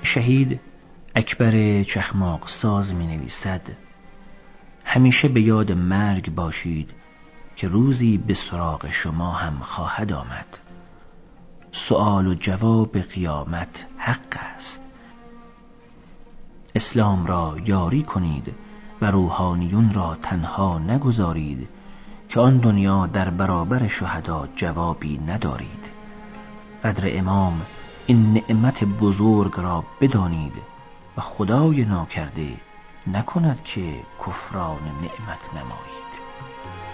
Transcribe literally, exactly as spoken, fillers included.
شهید اکبر چخماق ساز می نویسد: همیشه به یاد مرگ باشید که روزی به سراغ شما هم خواهد آمد. سؤال و جواب قیامت حق است. اسلام را یاری کنید و روحانیون را تنها نگذارید که آن دنیا در برابر شهدا جوابی ندارید. قدر امام این نعمت بزرگ را بدانید و خدای ناکرده نکند که کفران نعمت نمایید.